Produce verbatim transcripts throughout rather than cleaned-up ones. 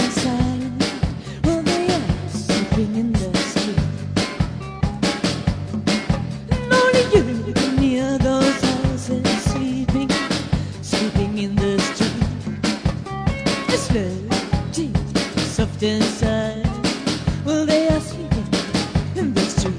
and silent. Well, they are sleeping in the street. And only you can hear those houses sleeping, sleeping in the street. It's slow, deep, soft and silent. Well, they are sleeping in the street.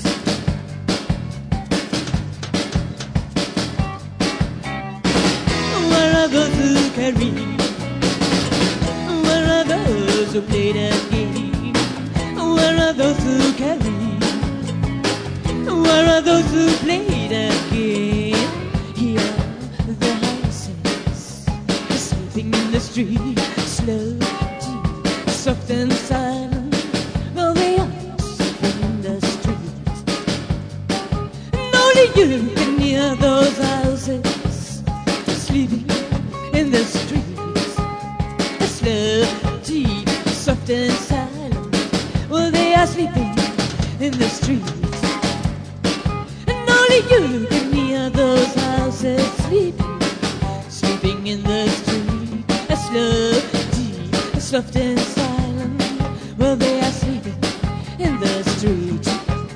Where are those who carry? Where are those who play that game? Where are those who carry? Where are those who play that game? Here the houses are sleeping in the street. Slow, deep, soft and silent. Well, they are sleeping in the street. And only you can hear those houses sleeping in the streets. Slow, deep, soft and silent. Well, they are sleeping in the streets. And only you can hear those houses sleeping, sleeping in the street. Slow, deep, soft and silent. Well, they are sleeping in the street.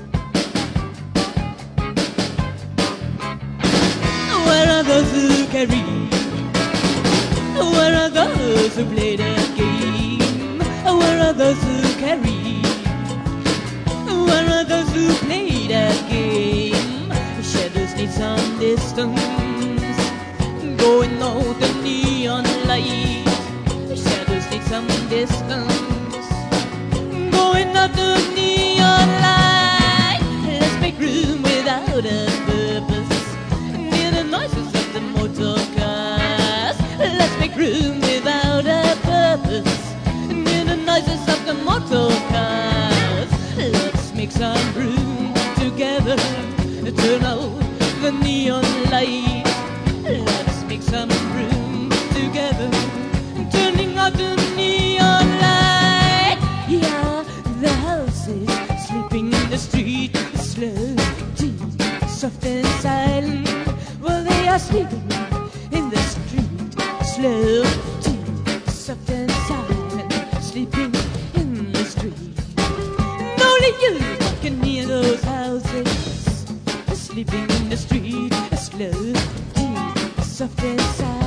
Where are those who carry? Where are those who play that game? Where are those who carry? Where are those who play that game? Shadows need some distance, going out the neon light. Shadows need some distance, going out the neon light. Let's make room without a purpose, near the noises of the motor cars. Let's make room without a purpose, near the noises of the motor cars. Let's make some room together, turn out the neon light. Let's make some room together, turning out the neon light. Yeah, the houses sleeping in the street, slow, deep, soft and silent. Well, they are sleeping in the street, slow, deep, soft and silent, sleeping in the street. And only you can hear those houses sleeping in the street, slow, deep, soft and silent.